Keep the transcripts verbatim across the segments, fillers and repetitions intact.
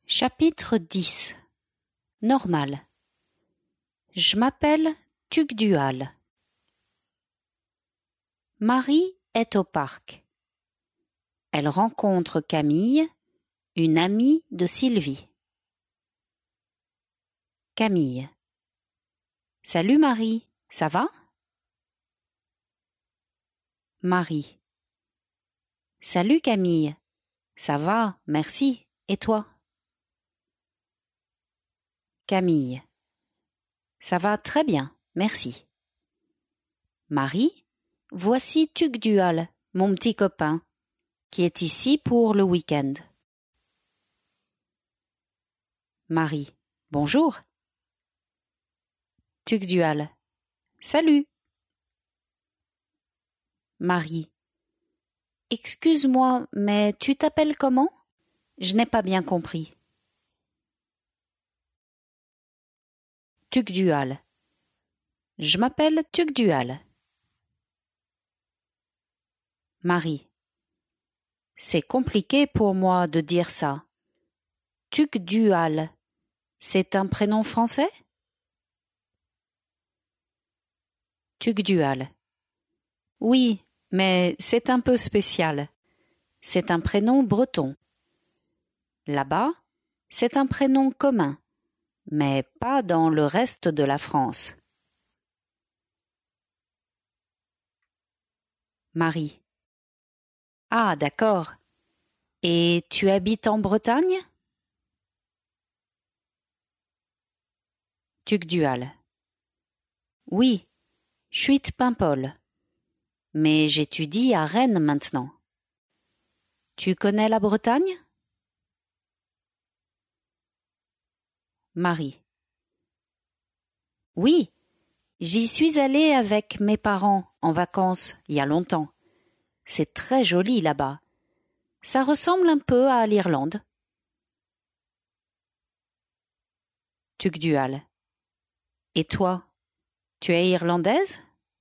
Chapitre dix. Normal. Je m'appelle Tugdual. Marie est au parc. Elle rencontre Camille, une amie de Sylvie. Camille. Salut Marie, ça va? Marie. Salut Camille, ça va, merci, et toi? Camille. Ça va très bien, merci. Marie, voici Tugdual, mon petit copain, qui est ici pour le week-end. Marie. Bonjour. Tugdual. Salut. Marie. Excuse-moi, mais tu t'appelles comment? Je n'ai pas bien compris. Tugdual. Je m'appelle Tugdual. Marie. C'est compliqué pour moi de dire ça. Tugdual, c'est un prénom français? Tugdual. Oui, mais c'est un peu spécial. C'est un prénom breton. Là-bas, c'est un prénom commun, mais pas dans le reste de la France. Marie. Ah, d'accord. Et tu habites en Bretagne? Tugdual. Oui, je suis de Paimpol, mais j'étudie à Rennes maintenant. Tu connais la Bretagne? Marie. Oui, j'y suis allée avec mes parents en vacances il y a longtemps. C'est très joli là-bas. Ça ressemble un peu à l'Irlande. Tugdual. Et toi, tu es irlandaise?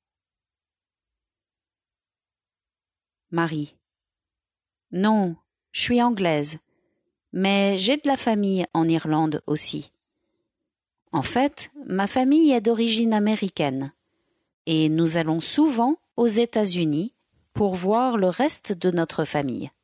Marie. Non, je suis anglaise, mais j'ai de la famille en Irlande aussi. En fait, ma famille est d'origine américaine, et nous allons souvent aux États-Unis pour voir le reste de notre famille.